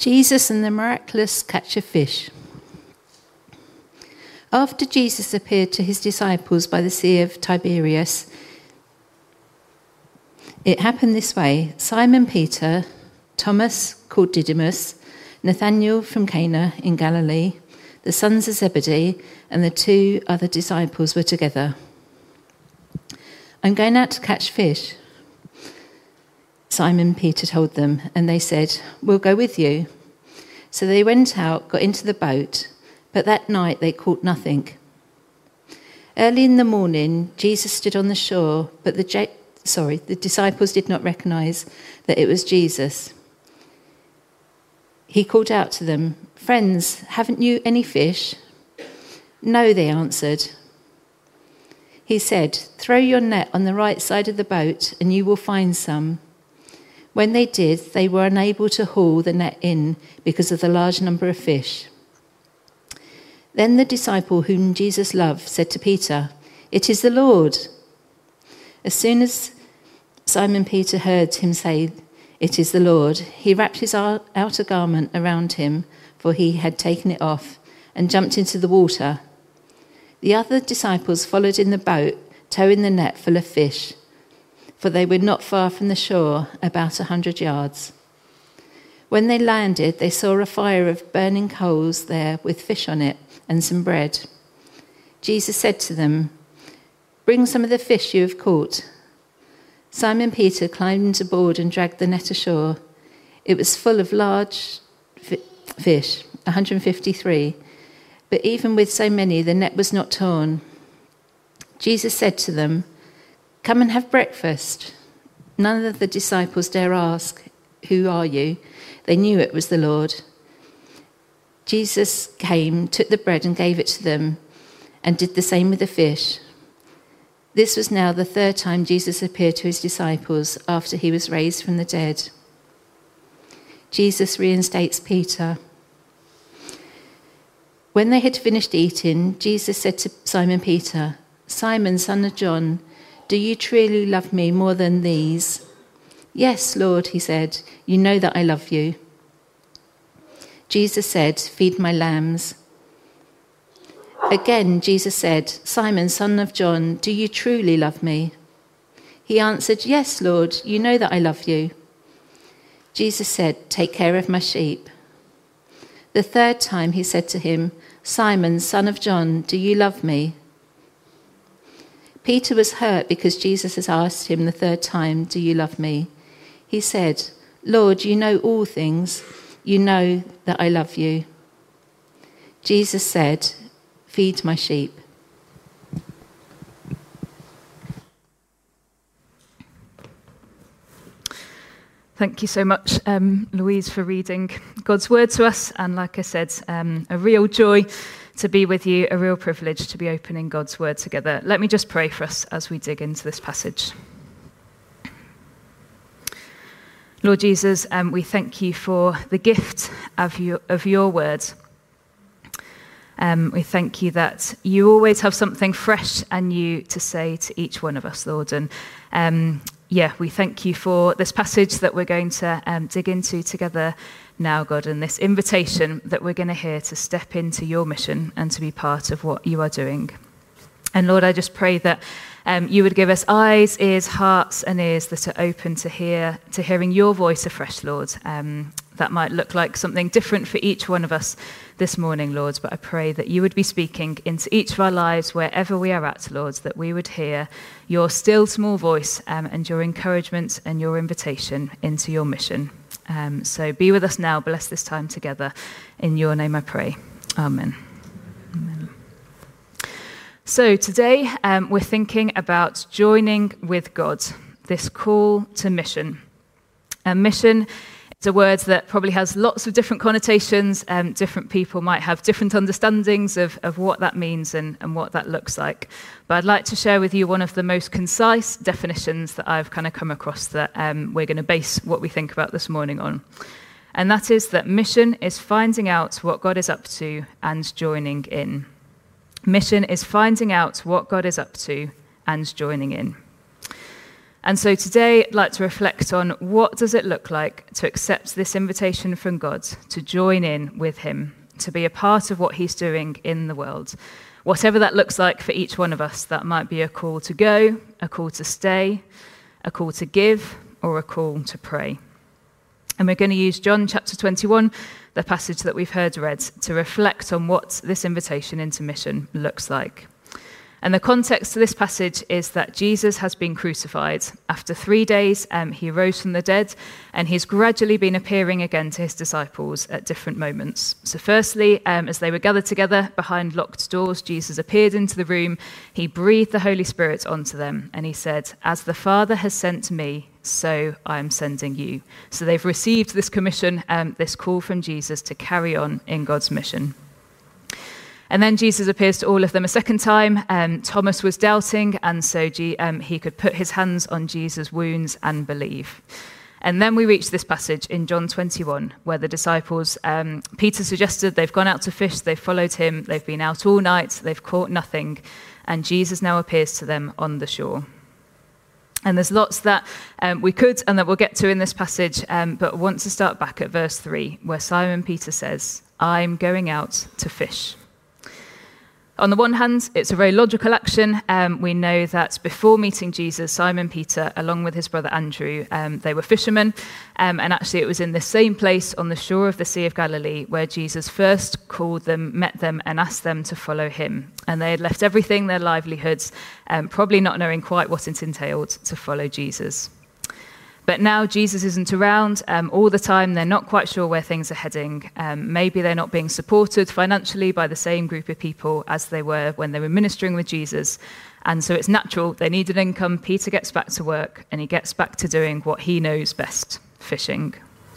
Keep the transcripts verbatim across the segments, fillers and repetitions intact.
Jesus and the miraculous catch of fish. After Jesus appeared to his disciples by the Sea of Tiberias, it happened this way. Simon Peter, Thomas called Didymus, Nathanael from Cana in Galilee, the sons of Zebedee, and the two other disciples were together. "I'm going out to catch fish," Simon Peter told them, and they said, "We'll go with you." So they went out, got into the boat, but that night they caught nothing. Early in the morning, Jesus stood on the shore, but the J- sorry, the disciples did not recognize that it was Jesus. He called out to them, "Friends, haven't you any fish?" "No," they answered. He said, "Throw your net on the right side of the boat and you will find some." When they did, they were unable to haul the net in because of the large number of fish. Then the disciple whom Jesus loved said to Peter, "It is the Lord." As soon as Simon Peter heard him say, "It is the Lord," he wrapped his outer garment around him, for he had taken it off, and jumped into the water. The other disciples followed in the boat, towing the net full of fish, for they were not far from the shore, about a hundred yards. When they landed, they saw a fire of burning coals there with fish on it and some bread. Jesus said to them, "Bring some of the fish you have caught." Simon Peter climbed aboard and dragged the net ashore. It was full of large fi- fish, one hundred fifty-three, but even with so many, the net was not torn. Jesus said to them, "Come and have breakfast." None of the disciples dare ask, "Who are you?" They knew it was the Lord. Jesus came, took the bread and gave it to them, and did the same with the fish. This was now the third time Jesus appeared to his disciples after he was raised from the dead. Jesus reinstates Peter. When they had finished eating, Jesus said to Simon Peter, "Simon, son of John, do you truly love me more than these?" "Yes, Lord," he said, "you know that I love you." Jesus said, "Feed my lambs." Again, Jesus said, "Simon, son of John, do you truly love me?" He answered, "Yes, Lord, you know that I love you." Jesus said, "Take care of my sheep." The third time he said to him, "Simon, son of John, do you love me?" Peter was hurt because Jesus had asked him the third time, "Do you love me?" He said, "Lord, you know all things. You know that I love you." Jesus said, "Feed my sheep." Thank you so much, um, Louise, for reading God's word to us. And like I said, um, a real joy to be with you, a real privilege to be opening God's word together. Let me just pray for us as we dig into this passage. Lord Jesus, um, we thank you for the gift of your, of your word. Um, we thank you that you always have something fresh and new to say to each one of us, Lord. And um, yeah, we thank you for this passage that we're going to um, dig into together now, God, and this invitation that we're going to hear to step into your mission and to be part of what you are doing. And Lord, I just pray that um, you would give us eyes, ears, hearts and ears that are open to hear, to hearing your voice afresh, Lord. Um, that might look like something different for each one of us this morning, Lord, but I pray that you would be speaking into each of our lives wherever we are at, Lord, that we would hear your still small voice um, and your encouragement and your invitation into your mission. Um, so be with us now, bless this time together. In your name I pray. Amen. Amen. So today um, we're thinking about joining with God, this call to mission. A mission is a word that probably has lots of different connotations. Um, different people might have different understandings of, of what that means and, and what that looks like. But I'd like to share with you one of the most concise definitions that I've kind of come across that um, we're going to base what we think about this morning on. And that is that mission is finding out what God is up to and joining in. Mission is finding out what God is up to and joining in. And so today I'd like to reflect on what does it look like to accept this invitation from God, to join in with him, to be a part of what he's doing in the world. Whatever that looks like for each one of us, that might be a call to go, a call to stay, a call to give, or a call to pray. And we're going to use John chapter twenty-one, the passage that we've heard read, to reflect on what this invitation into mission looks like. And the context to this passage is that Jesus has been crucified. After three days, um, he rose from the dead, and he's gradually been appearing again to his disciples at different moments. So firstly, um, as they were gathered together behind locked doors, Jesus appeared into the room. He breathed the Holy Spirit onto them, and he said, "As the Father has sent me, so I am sending you." So they've received this commission, um, this call from Jesus to carry on in God's mission. And then Jesus appears to all of them a second time. Um, Thomas was doubting, and so G- um, he could put his hands on Jesus' wounds and believe. And then we reach this passage in John twenty-one, where the disciples, um, Peter suggested they've gone out to fish, they've followed him, they've been out all night, they've caught nothing, and Jesus now appears to them on the shore. And there's lots that um, we could and that we'll get to in this passage, um, but I want to start back at verse three, where Simon Peter says, "I'm going out to fish." On the one hand, it's a very logical action. Um, we know that before meeting Jesus, Simon Peter, along with his brother Andrew, um, they were fishermen. Um, and actually, it was in the same place on the shore of the Sea of Galilee where Jesus first called them, met them, and asked them to follow him. And they had left everything, their livelihoods, um, probably not knowing quite what it entailed to follow Jesus. But now Jesus isn't around um, all the time. They're not quite sure where things are heading. Um, maybe they're not being supported financially by the same group of people as they were when they were ministering with Jesus. And so it's natural. They need an income. Peter gets back to work, and he gets back to doing what he knows best, fishing.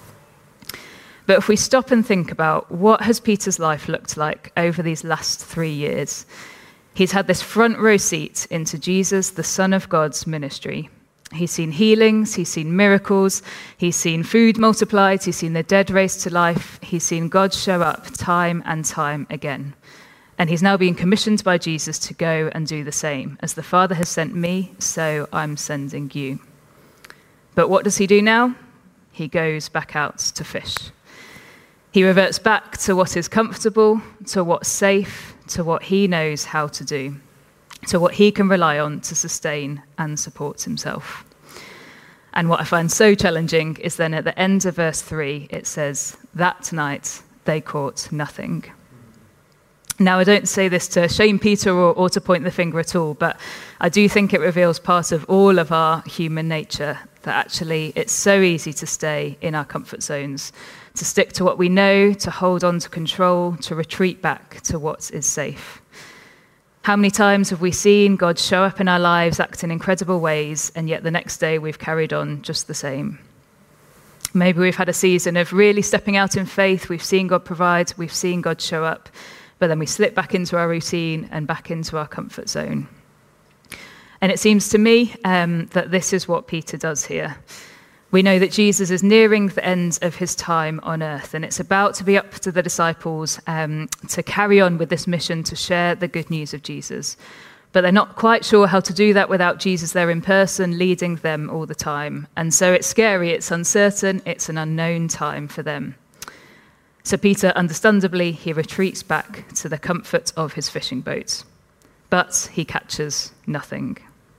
But if we stop and think about what has Peter's life looked like over these last three years, he's had this front row seat into Jesus, the Son of God's ministry. He's seen healings, he's seen miracles, he's seen food multiplied, he's seen the dead raised to life, he's seen God show up time and time again. And he's now being commissioned by Jesus to go and do the same. As the Father has sent me, so I'm sending you. But what does he do now? He goes back out to fish. He reverts back to what is comfortable, to what's safe, to what he knows how to do, to what he can rely on to sustain and support himself. And what I find so challenging is then at the end of verse three, it says, "That night they caught nothing." Now, I don't say this to shame Peter or, or to point the finger at all, but I do think it reveals part of all of our human nature, that actually it's so easy to stay in our comfort zones, to stick to what we know, to hold on to control, to retreat back to what is safe. How many times have we seen God show up in our lives, act in incredible ways, and yet the next day we've carried on just the same? Maybe we've had a season of really stepping out in faith, we've seen God provide, we've seen God show up, but then we slip back into our routine and back into our comfort zone. And it seems to me um, that this is what Peter does here. We know that Jesus is nearing the end of his time on earth, and it's about to be up to the disciples um, to carry on with this mission to share the good news of Jesus. But they're not quite sure how to do that without Jesus there in person, leading them all the time. And so it's scary, it's uncertain, it's an unknown time for them. So Peter, understandably, he retreats back to the comfort of his fishing boat, but he catches nothing.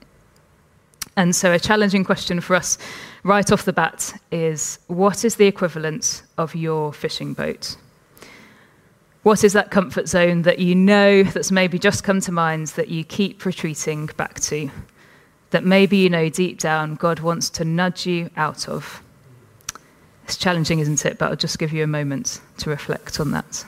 And so a challenging question for us right off the bat is, what is the equivalent of your fishing boat? What is that comfort zone that you know that's maybe just come to mind that you keep retreating back to? That maybe you know deep down God wants to nudge you out of? It's challenging, isn't it? But I'll just give you a moment to reflect on that.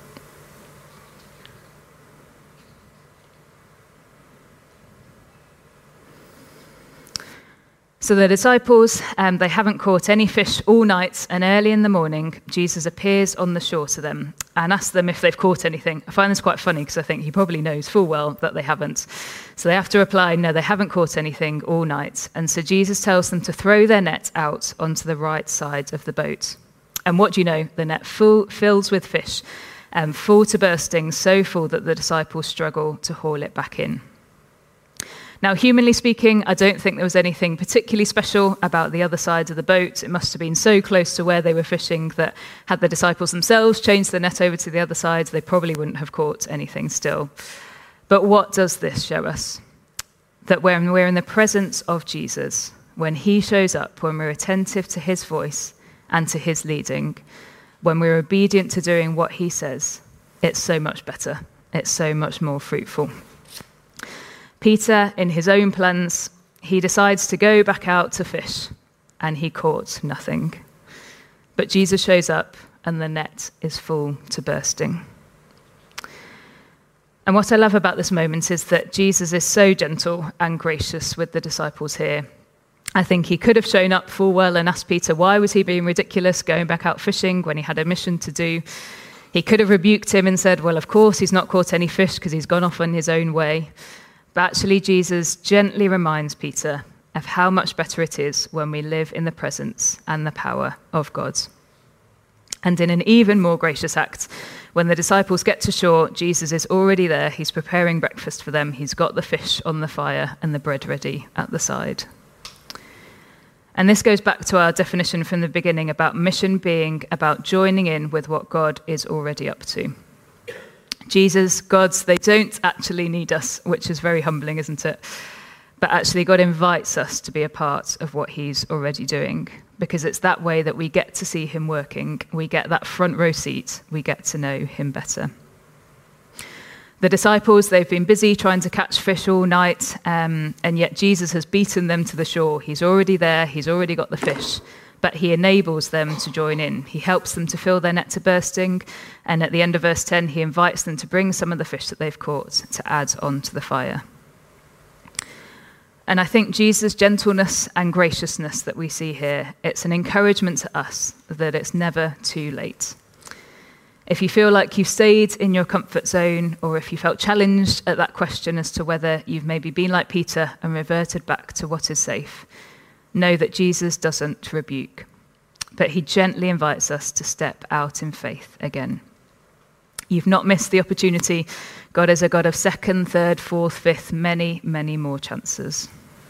So the disciples, um, they haven't caught any fish all night, and early in the morning, Jesus appears on the shore to them and asks them if they've caught anything. I find this quite funny because I think he probably knows full well that they haven't. So they have to reply, no, they haven't caught anything all night. And so Jesus tells them to throw their net out onto the right side of the boat. And what do you know? The net full, fills with fish, um, full to bursting, so full that the disciples struggle to haul it back in. Now, humanly speaking, I don't think there was anything particularly special about the other side of the boat. It must have been so close to where they were fishing that had the disciples themselves changed the net over to the other side, they probably wouldn't have caught anything still. But what does this show us? That when we're in the presence of Jesus, when he shows up, when we're attentive to his voice and to his leading, when we're obedient to doing what he says, it's so much better. It's so much more fruitful. Peter, in his own plans, he decides to go back out to fish, and he caught nothing. But Jesus shows up, and the net is full to bursting. And what I love about this moment is that Jesus is so gentle and gracious with the disciples here. I think he could have shown up full well and asked Peter why was he being ridiculous going back out fishing when he had a mission to do. He could have rebuked him and said, well, of course, he's not caught any fish because he's gone off on his own way. But actually, Jesus gently reminds Peter of how much better it is when we live in the presence and the power of God. And in an even more gracious act, when the disciples get to shore, Jesus is already there. He's preparing breakfast for them. He's got the fish on the fire and the bread ready at the side. And this goes back to our definition from the beginning about mission being about joining in with what God is already up to. Jesus, God's, they don't actually need us, which is very humbling, isn't it? But actually, God invites us to be a part of what he's already doing, because it's that way that we get to see him working. We get that front row seat. We get to know him better. The disciples, they've been busy trying to catch fish all night, um, and yet Jesus has beaten them to the shore. He's already there. He's already got the fish. But he enables them to join in. He helps them to fill their net to bursting. And at the end of verse ten, he invites them to bring some of the fish that they've caught to add on to the fire. And I think Jesus' gentleness and graciousness that we see here, it's an encouragement to us that it's never too late. If you feel like you've stayed in your comfort zone, or if you felt challenged at that question as to whether you've maybe been like Peter and reverted back to what is safe, know that Jesus doesn't rebuke, but he gently invites us to step out in faith again. You've not missed the opportunity. God is a God of second, third, fourth, fifth, many, many more chances.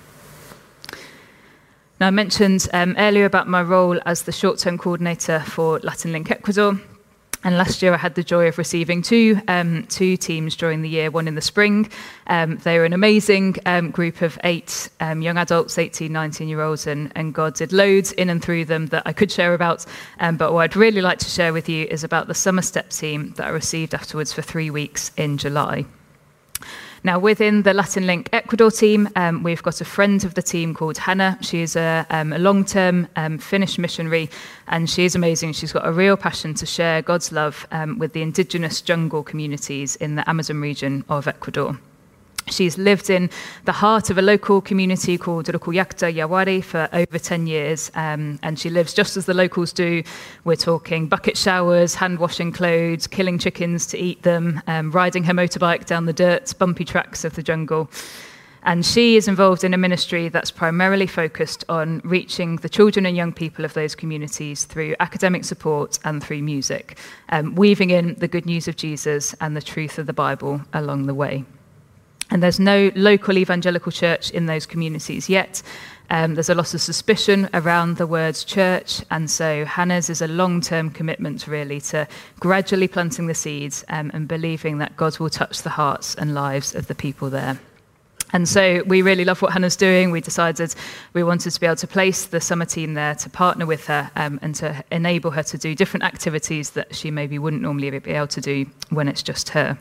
Now, I mentioned um, earlier about my role as the short-term coordinator for Latin Link Ecuador. And last year I had the joy of receiving two um, two teams during the year, one in the spring. Um, they were an amazing um, group of eight um, young adults, eighteen, nineteen-year-olds, and, and God did loads in and through them that I could share about. Um, but what I'd really like to share with you is about the Summer Step team that I received afterwards for three weeks in July. Now, within the Latin Link Ecuador team, um, we've got a friend of the team called Hannah. She's a, um, a long-term um, Finnish missionary, and she's amazing. She's got a real passion to share God's love um, with the indigenous jungle communities in the Amazon region of Ecuador. She's lived in the heart of a local community called Rukuyacta Yawari for over ten years, um, and she lives just as the locals do. We're talking bucket showers, hand washing clothes, killing chickens to eat them, um, riding her motorbike down the dirt, bumpy tracks of the jungle. And she is involved in a ministry that's primarily focused on reaching the children and young people of those communities through academic support and through music, um, weaving in the good news of Jesus and the truth of the Bible along the way. And there's no local evangelical church in those communities yet. Um, there's a lot of suspicion around the words church, and so Hannah's is a long-term commitment, really, to gradually planting the seeds um, and believing that God will touch the hearts and lives of the people there. And so we really love what Hannah's doing. We decided we wanted to be able to place the summer team there to partner with her um, and to enable her to do different activities that she maybe wouldn't normally be able to do when it's just her.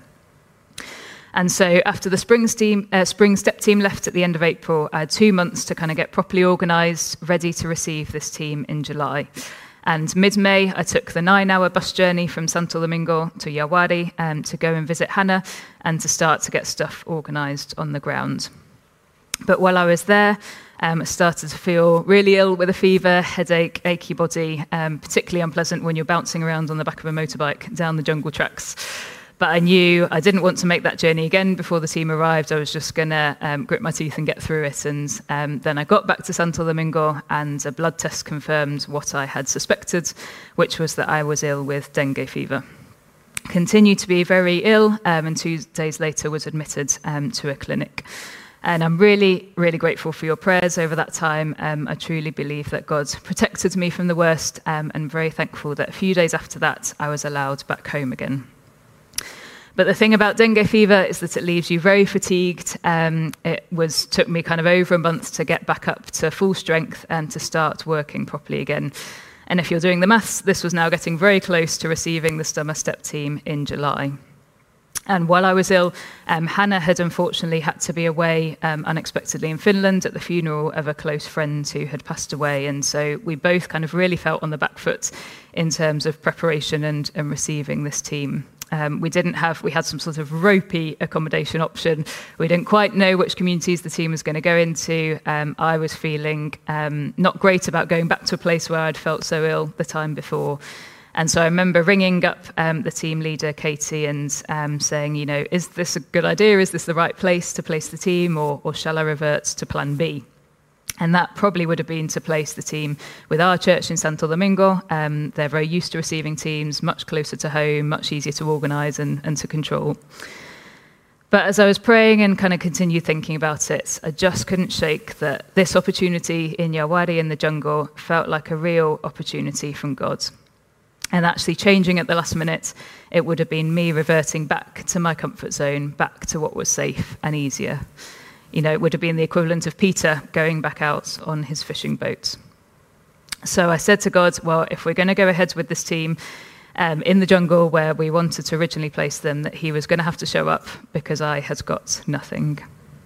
And so after the spring, steam, uh, spring step team left at the end of April, I had two months to kind of get properly organised, ready to receive this team in July. And mid-May, I took the nine-hour bus journey from Santo Domingo to Yawari um, to go and visit Hannah and to start to get stuff organised on the ground. But while I was there, um, I started to feel really ill with a fever, headache, achy body, um, particularly unpleasant when you're bouncing around on the back of a motorbike down the jungle tracks. But I knew I didn't want to make that journey again before the team arrived. I was just going to um, grit my teeth and get through it. And um, then I got back to Santo Domingo, and a blood test confirmed what I had suspected, which was that I was ill with dengue fever. Continued to be very ill, um, and two days later was admitted um, to a clinic. And I'm really, really grateful for your prayers over that time. Um, I truly believe that God protected me from the worst, um, and very thankful that a few days after that, I was allowed back home again. But the thing about dengue fever is that it leaves you very fatigued. Um, it was took me kind of over a month to get back up to full strength and to start working properly again. And if you're doing the maths, this was now getting very close to receiving the Summer Step team in July. And while I was ill, um, Hannah had unfortunately had to be away um, unexpectedly in Finland at the funeral of a close friend who had passed away. And so we both kind of really felt on the back foot in terms of preparation and, and receiving this team. Um, we didn't have, we had some sort of ropey accommodation option. We didn't quite know which communities the team was going to go into. Um, I was feeling um, not great about going back to a place where I'd felt so ill the time before. And so I remember ringing up um, the team leader, Katie, and um, saying, you know, is this a good idea? Is this the right place to place the team, or, or shall I revert to plan B? And that probably would have been to place the team with our church in Santo Domingo. Um, they're very used to receiving teams, much closer to home, much easier to organise and, and to control. But as I was praying and kind of continued thinking about it, I just couldn't shake that this opportunity in Yawari in the jungle felt like a real opportunity from God. And actually changing at the last minute, it would have been me reverting back to my comfort zone, back to what was safe and easier. You know, it would have been the equivalent of Peter going back out on his fishing boat. So I said to God, well, if we're going to go ahead with this team um, in the jungle where we wanted to originally place them, that he was going to have to show up because I had got nothing.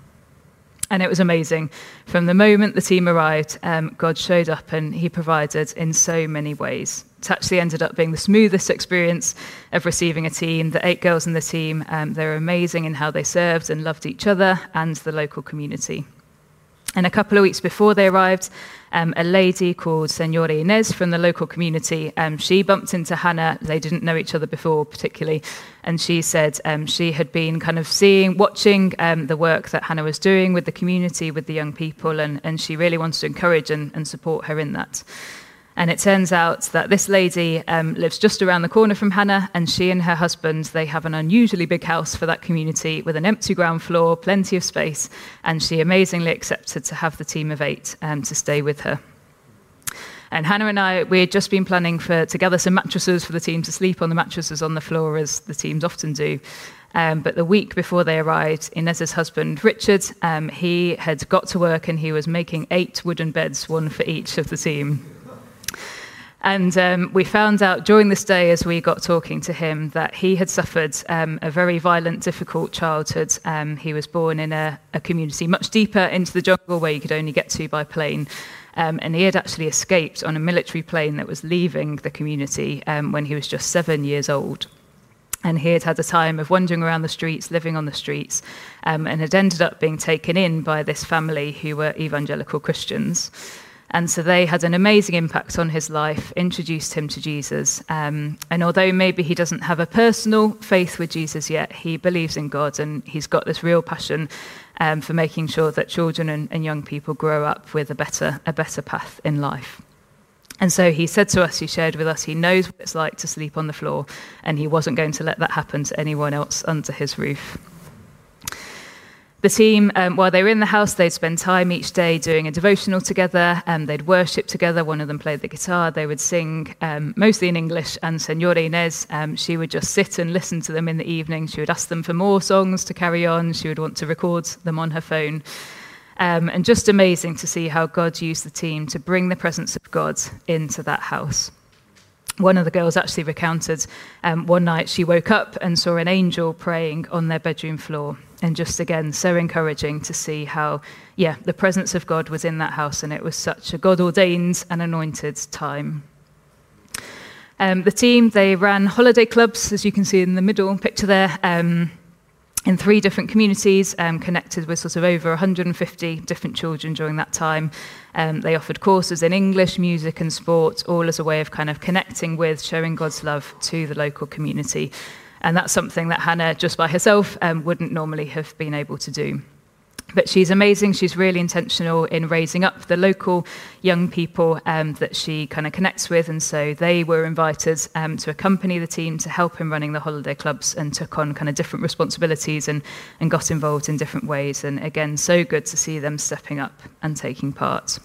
And it was amazing. From the moment the team arrived, um, God showed up and he provided in so many ways. It actually ended up being the smoothest experience of receiving a team. The eight girls in the team, um, they were amazing in how they served and loved each other and the local community. And a couple of weeks before they arrived, um, a lady called Senora Inez from the local community, um, she bumped into Hannah. They didn't know each other before particularly. And she said um, she had been kind of seeing, watching um, the work that Hannah was doing with the community, with the young people, and, and she really wanted to encourage and, and support her in that. And it turns out that this lady um, lives just around the corner from Hannah, and she and her husband, they have an unusually big house for that community with an empty ground floor, plenty of space, and she amazingly accepted to have the team of eight um, to stay with her. And Hannah and I, we had just been planning for, to gather some mattresses for the team to sleep on the mattresses on the floor, as the teams often do. Um, but the week before they arrived, Inez's husband, Richard, um, he had got to work and he was making eight wooden beds, one for each of the team. And um, we found out during this day, as we got talking to him, that he had suffered um, a very violent, difficult childhood. Um, he was born in a, a community much deeper into the jungle where you could only get to by plane. Um, and he had actually escaped on a military plane that was leaving the community um, when he was just seven years old. And he had had a time of wandering around the streets, living on the streets, um, and had ended up being taken in by this family who were evangelical Christians. And so they had an amazing impact on his life, introduced him to Jesus. Um, and although maybe he doesn't have a personal faith with Jesus yet, he believes in God, and he's got this real passion um, for making sure that children and, and young people grow up with a better, a better path in life. And so he said to us, he shared with us, he knows what it's like to sleep on the floor, and he wasn't going to let that happen to anyone else under his roof. The team, um, while they were in the house, they'd spend time each day doing a devotional together, and um, they'd worship together. One of them played the guitar. They would sing, um, mostly in English, and Senora Inez, um, she would just sit and listen to them in the evening. She would ask them for more songs to carry on. She would want to record them on her phone. Um, and just amazing to see how God used the team to bring the presence of God into that house. One of the girls actually recounted um, one night she woke up and saw an angel praying on their bedroom floor. And just again, so encouraging to see how, yeah, the presence of God was in that house, and it was such a God-ordained and anointed time. Um, the team, they ran holiday clubs, as you can see in the middle picture there, um, in three different communities, um, connected with sort of over one hundred fifty different children during that time. Um, they offered courses in English, music and sport, all as a way of kind of connecting with, showing God's love to the local community. And that's something that Hannah, just by herself, um, wouldn't normally have been able to do. But she's amazing. She's really intentional in raising up the local young people um, that she kind of connects with. And so they were invited um, to accompany the team to help in running the holiday clubs, and took on kind of different responsibilities and, and got involved in different ways. And again, so good to see them stepping up and taking part.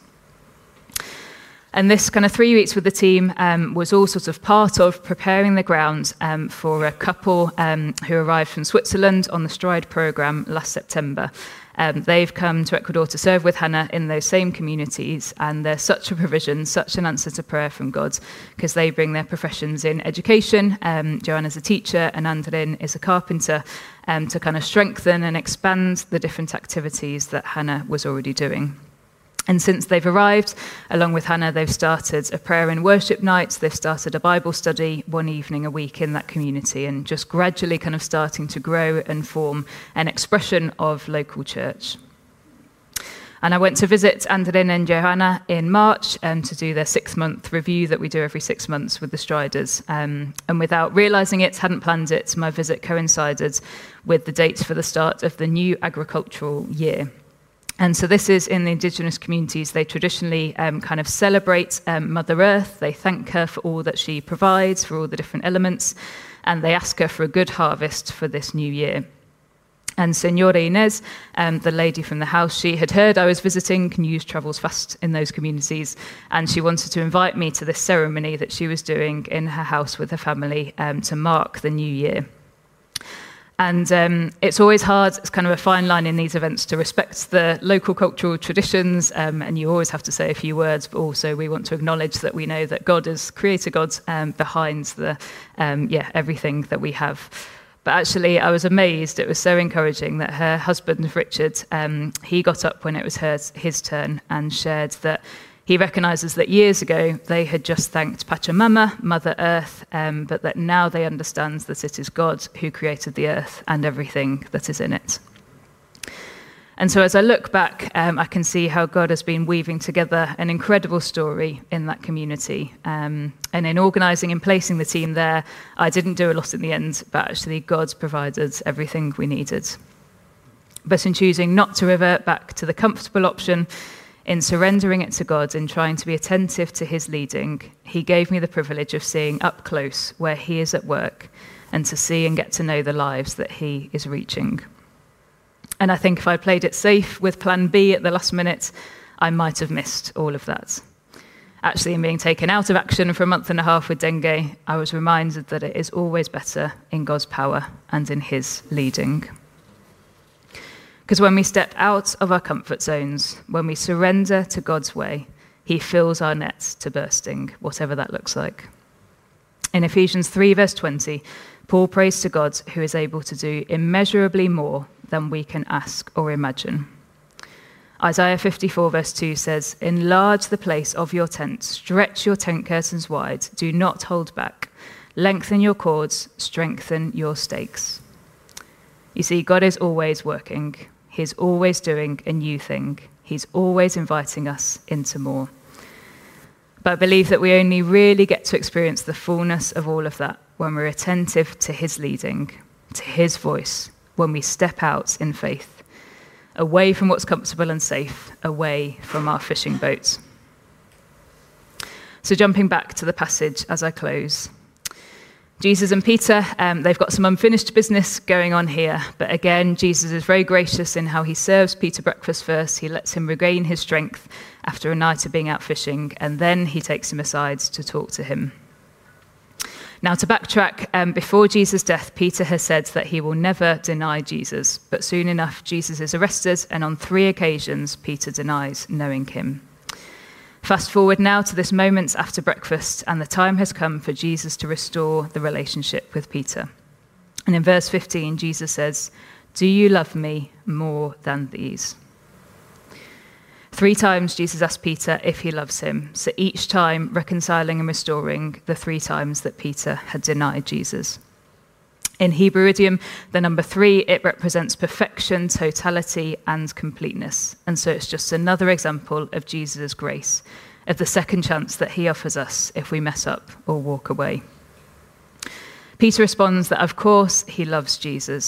And this kind of three weeks with the team um, was all sort of part of preparing the ground um, for a couple um, who arrived from Switzerland on the Stride programme last September. Um, they've come to Ecuador to serve with Hannah in those same communities, and they're such a provision, such an answer to prayer from God, because they bring their professions in education. Um, Joanna's a teacher and Andrin is a carpenter, um, to kind of strengthen and expand the different activities that Hannah was already doing. And since they've arrived, along with Hannah, they've started a prayer and worship night. They've started a Bible study one evening a week in that community, and just gradually kind of starting to grow and form an expression of local church. And I went to visit Andrin and Johanna in March um, to do their six-month review that we do every six months with the Striders. Um, and without realising it, hadn't planned it, my visit coincided with the date for the start of the new agricultural year. And so this is in the Indigenous communities. They traditionally um, kind of celebrate um, Mother Earth. They thank her for all that she provides, for all the different elements, and they ask her for a good harvest for this new year. And Senora Inez, um, the lady from the house, she had heard I was visiting. News travels fast in those communities, and she wanted to invite me to this ceremony that she was doing in her house with her family um, to mark the new year. And um, it's always hard, it's kind of a fine line in these events to respect the local cultural traditions, um, and you always have to say a few words, but also we want to acknowledge that we know that God is creator God um, behind the, um, yeah, everything that we have. But actually, I was amazed. It was so encouraging that her husband, Richard, um, he got up when it was her, his turn and shared that he recognises that years ago they had just thanked Pachamama, Mother Earth, um, but that now they understand that it is God who created the earth and everything that is in it. And so as I look back, um, I can see how God has been weaving together an incredible story in that community. Um, and in organising and placing the team there, I didn't do a lot in the end, but actually God provided everything we needed. But in choosing not to revert back to the comfortable option, in surrendering it to God and trying to be attentive to his leading, he gave me the privilege of seeing up close where he is at work, and to see and get to know the lives that he is reaching. And I think if I played it safe with plan B at the last minute, I might have missed all of that. Actually, in being taken out of action for a month and a half with dengue, I was reminded that it is always better in God's power and in his leading. Because when we step out of our comfort zones, when we surrender to God's way, he fills our nets to bursting, whatever that looks like. In Ephesians three, verse twenty, Paul prays to God, who is able to do immeasurably more than we can ask or imagine. Isaiah fifty-four, verse two says, "Enlarge the place of your tent, stretch your tent curtains wide, do not hold back. Lengthen your cords, strengthen your stakes." You see, God is always working. He's always doing a new thing. He's always inviting us into more. But I believe that we only really get to experience the fullness of all of that when we're attentive to his leading, to his voice, when we step out in faith, away from what's comfortable and safe, away from our fishing boats. So jumping back to the passage as I close. Jesus and Peter, um, they've got some unfinished business going on here. But again, Jesus is very gracious in how he serves Peter breakfast first. He lets him regain his strength after a night of being out fishing, and then he takes him aside to talk to him. Now, to backtrack, um, before Jesus' death, Peter has said that he will never deny Jesus. But soon enough, Jesus is arrested, and on three occasions, Peter denies knowing him. Fast forward now to this moment after breakfast, and the time has come for Jesus to restore the relationship with Peter. And in verse fifteen, Jesus says, "Do you love me more than these?" Three times Jesus asked Peter if he loves him, so each time reconciling and restoring the three times that Peter had denied Jesus. In Hebrew idiom, the number three, it represents perfection, totality, and completeness. And so it's just another example of Jesus' grace, of the second chance that he offers us if we mess up or walk away. Peter responds that, of course, he loves Jesus.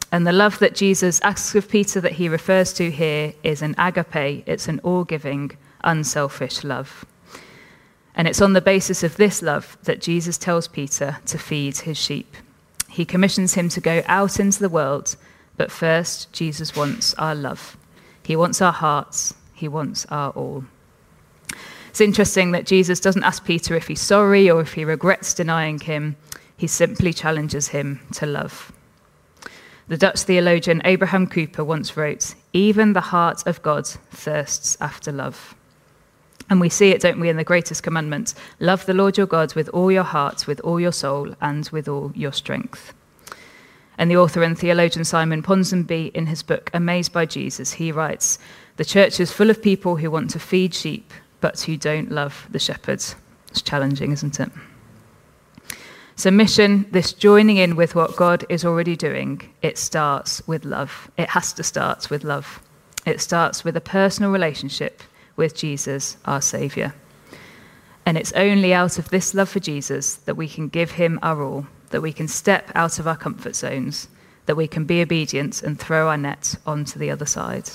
And the love that Jesus asks of Peter that he refers to here is an agape. It's an all-giving, unselfish love. And it's on the basis of this love that Jesus tells Peter to feed his sheep. He commissions him to go out into the world, but first, Jesus wants our love. He wants our hearts. He wants our all. It's interesting that Jesus doesn't ask Peter if he's sorry or if he regrets denying him. He simply challenges him to love. The Dutch theologian Abraham Kuyper once wrote, "Even the heart of God thirsts after love." And we see it, don't we, in the greatest commandment, love the Lord your God with all your heart, with all your soul, and with all your strength. And the author and theologian Simon Ponsonby, in his book Amazed by Jesus, he writes, "The church is full of people who want to feed sheep, but who don't love the shepherd." It's challenging, isn't it? So mission, this joining in with what God is already doing, it starts with love. It has to start with love. It starts with a personal relationship with Jesus, our Saviour. And it's only out of this love for Jesus that we can give him our all, that we can step out of our comfort zones, that we can be obedient and throw our net onto the other side.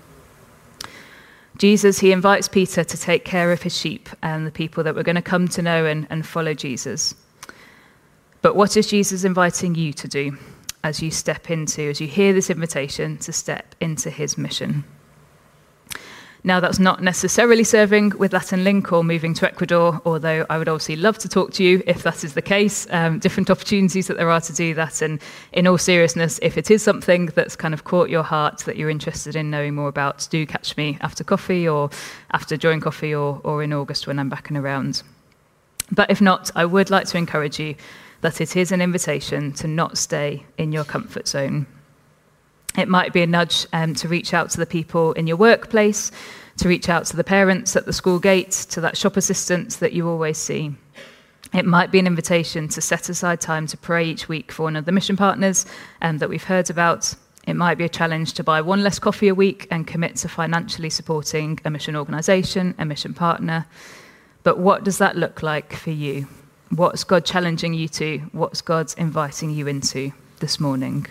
Jesus, he invites Peter to take care of his sheep and the people that we're going to come to know and, and follow Jesus. But what is Jesus inviting you to do as you step into, as you hear this invitation to step into his mission? Now, that's not necessarily serving with Latin Link or moving to Ecuador, although I would obviously love to talk to you if that is the case, um, different opportunities that there are to do that. And in all seriousness, if it is something that's kind of caught your heart that you're interested in knowing more about, do catch me after coffee or after during coffee or, or in August when I'm back and around. But if not, I would like to encourage you that it is an invitation to not stay in your comfort zone. It might be a nudge um, to reach out to the people in your workplace, to reach out to the parents at the school gate, to that shop assistant that you always see. It might be an invitation to set aside time to pray each week for one of the mission partners um, that we've heard about. It might be a challenge to buy one less coffee a week and commit to financially supporting a mission organisation, a mission partner. But what does that look like for you? What's God challenging you to? What's God inviting you into this morning?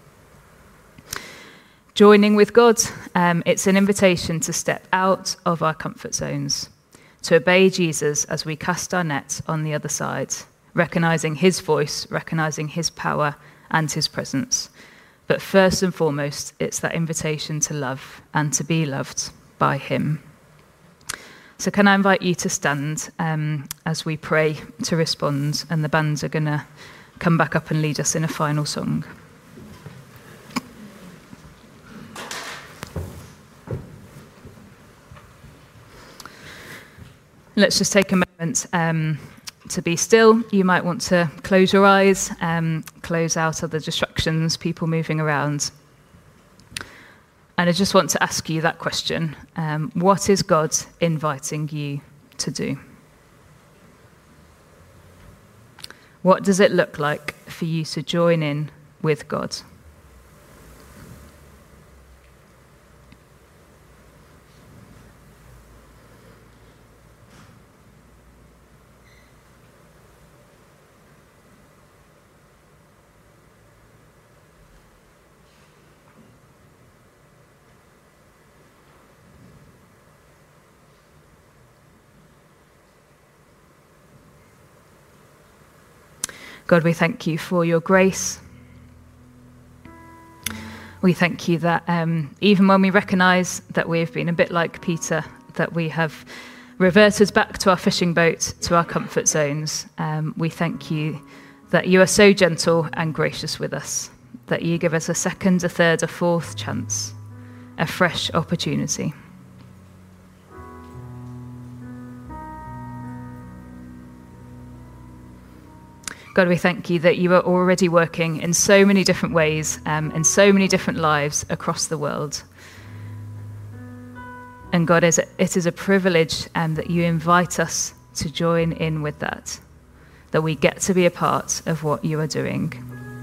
Joining with God, um, it's an invitation to step out of our comfort zones, to obey Jesus as we cast our net on the other side, recognising his voice, recognising his power and his presence. But first and foremost, it's that invitation to love and to be loved by him. So can I invite you to stand um, as we pray to respond, and the bands are going to come back up and lead us in a final song. Let's just take a moment um, to be still. You might want to close your eyes, um, close out other distractions, people moving around. And I just want to ask you that question. Um, what is God inviting you to do? What does it look like for you to join in with God? God, we thank you for your grace. We thank you that um, even when we recognise that we've been a bit like Peter, that we have reverted back to our fishing boat, to our comfort zones, um, we thank you that you are so gentle and gracious with us, that you give us a second, a third, a fourth chance, a fresh opportunity. God, we thank you that you are already working in so many different ways, um, in so many different lives across the world. And God, it is a privilege um, that you invite us to join in with that, that we get to be a part of what you are doing.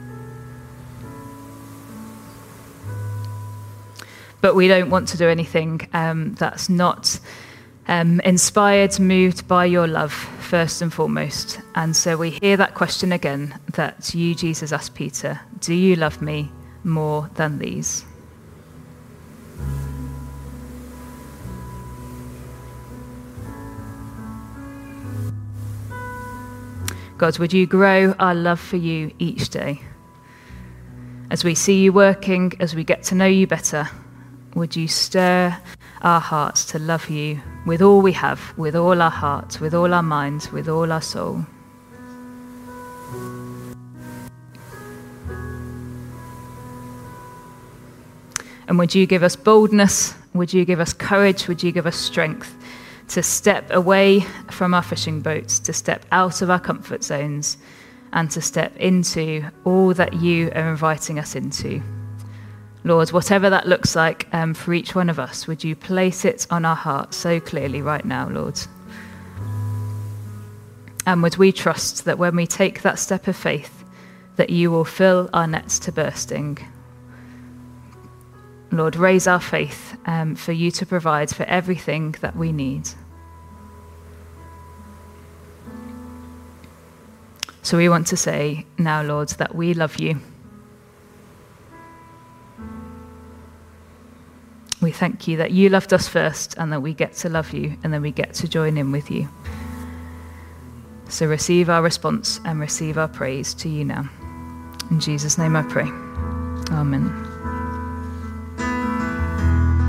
But we don't want to do anything um, that's not Um, inspired, moved by your love, first and foremost. And so we hear that question again that you, Jesus, asked Peter, do you love me more than these. God, would you grow our love for you each day? As we see you working, as we get to know you better, would you stir our hearts to love you with all we have, with all our heart, with all our mind, with all our soul? And would you give us boldness? Would you give us courage? Would you give us strength to step away from our fishing boats, to step out of our comfort zones, and to step into all that you are inviting us into? Lord, whatever that looks like um, for each one of us, would you place it on our heart so clearly right now, Lord? And would we trust that when we take that step of faith, that you will fill our nets to bursting? Lord, raise our faith um, for you to provide for everything that we need. So we want to say now, Lord, that we love you. We thank you that you loved us first and that we get to love you and then we get to join in with you. So receive our response and receive our praise to you now. In Jesus' name I pray. Amen.